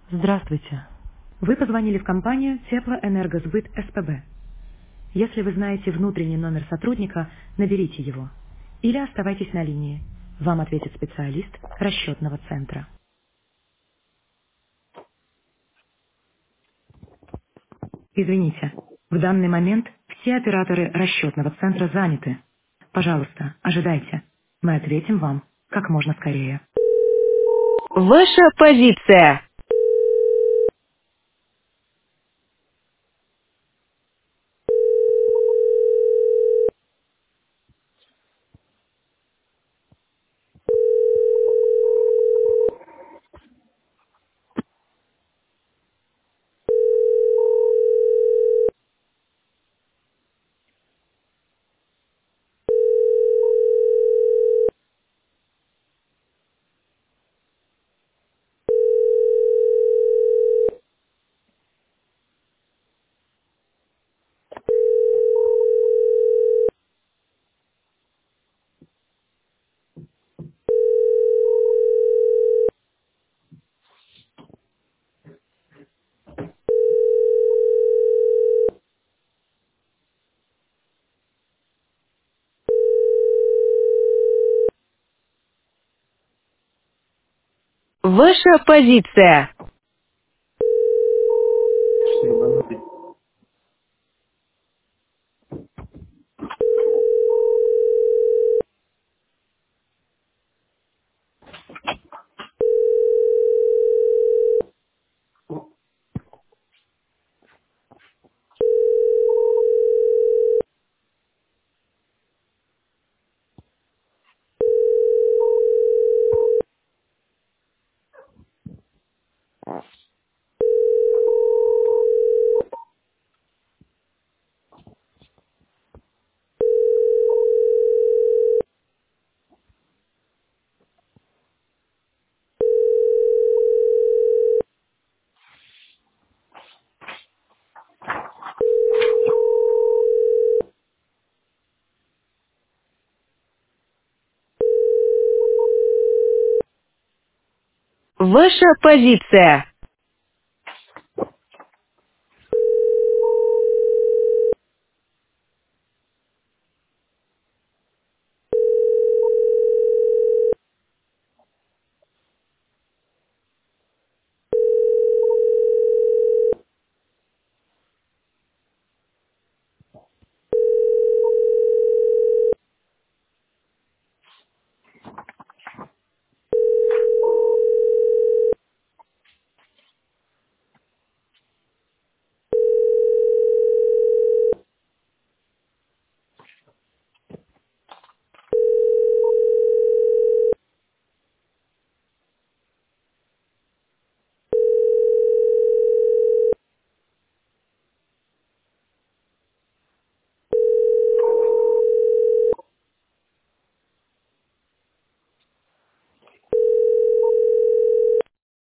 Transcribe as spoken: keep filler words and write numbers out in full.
Здравствуйте. Вы позвонили в компанию Теплоэнергосбыт СПБ. Если вы знаете внутренний номер сотрудника, наберите его. Или оставайтесь на линии. Вам ответит специалист расчетного центра. Извините, в данный момент все операторы расчетного центра заняты. Пожалуйста, ожидайте. Мы ответим вам как можно скорее. Ваша позиция. Ваша позиция. Что ебанутый? Ваша позиция.